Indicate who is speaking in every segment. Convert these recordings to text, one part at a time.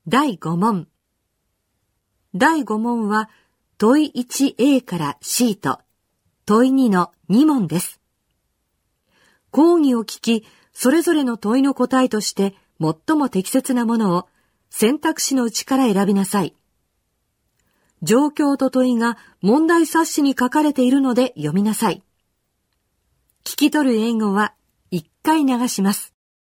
Speaker 1: 第5問。第5問は問い 1A から C と問い2の2問です。講義を聞き、それぞれの問いの答えとして最も適切なものを選択肢のうちから選びなさい。状況と問いが問題冊子に書かれているので読みなさい。聞き取る英語は1回流します。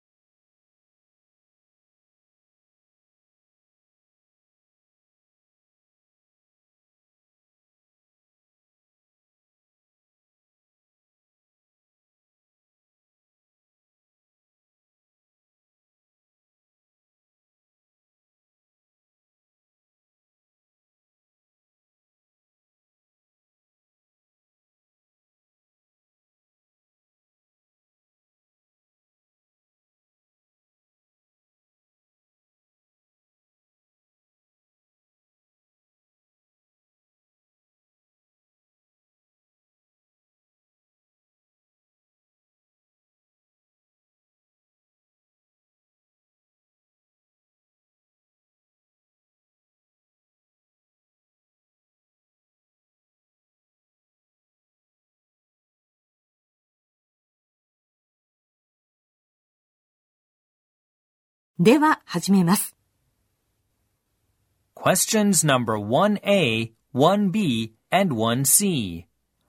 Speaker 1: では始めます。
Speaker 2: Questions number 1A, 1B, and 1C.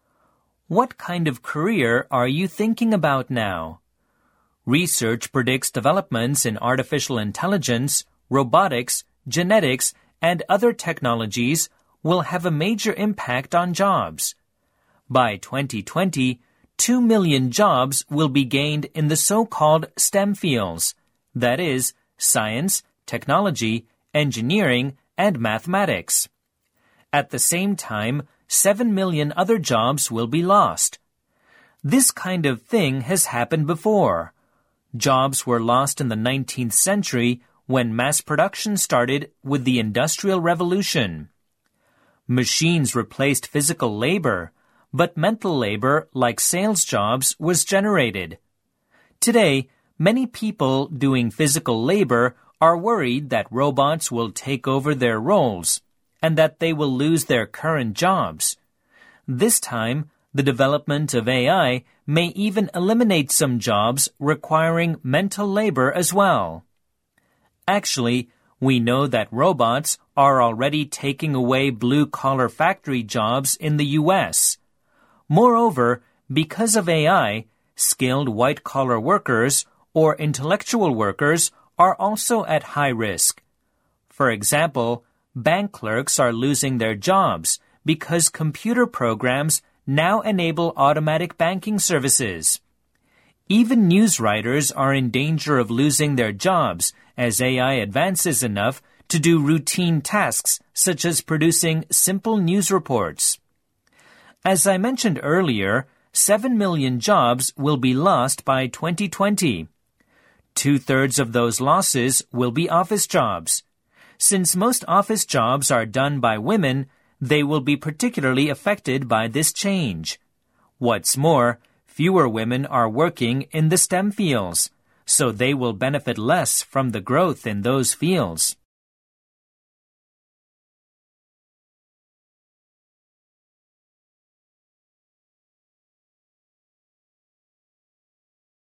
Speaker 2: What kind of career are you thinking about now? Research predicts developments in artificial intelligence, robotics, genetics, and other technologies will have a major impact on jobs. By 2020, 2 million jobs will be gained in the so-called STEM fields, that is, science, technology, engineering, and mathematics. At the same time, 7 million other jobs will be lost. This kind of thing has happened before. Jobs were lost in the 19th century when mass production started with the Industrial Revolution. Machines replaced physical labor, but mental labor, like sales jobs, was generated. Today, many people doing physical labor are worried that robots will take over their roles and that they will lose their current jobs. This time, the development of AI may even eliminate some jobs requiring mental labor as well. Actually, we know that robots are already taking away blue-collar factory jobs in the U.S. Moreover, because of AI, skilled white-collar workers or intellectual workers are also at high risk. For example, bank clerks are losing their jobs because computer programs now enable automatic banking services. Even news writers are in danger of losing their jobs as AI advances enough to do routine tasks such as producing simple news reports. As I mentioned earlier, 7 million jobs will be lost by 2020. 2/3 of those losses will be office jobs. Since most office jobs are done by women, they will be particularly affected by this change. What's more, fewer women are working in the STEM fields, so they will benefit less from the growth in those fields.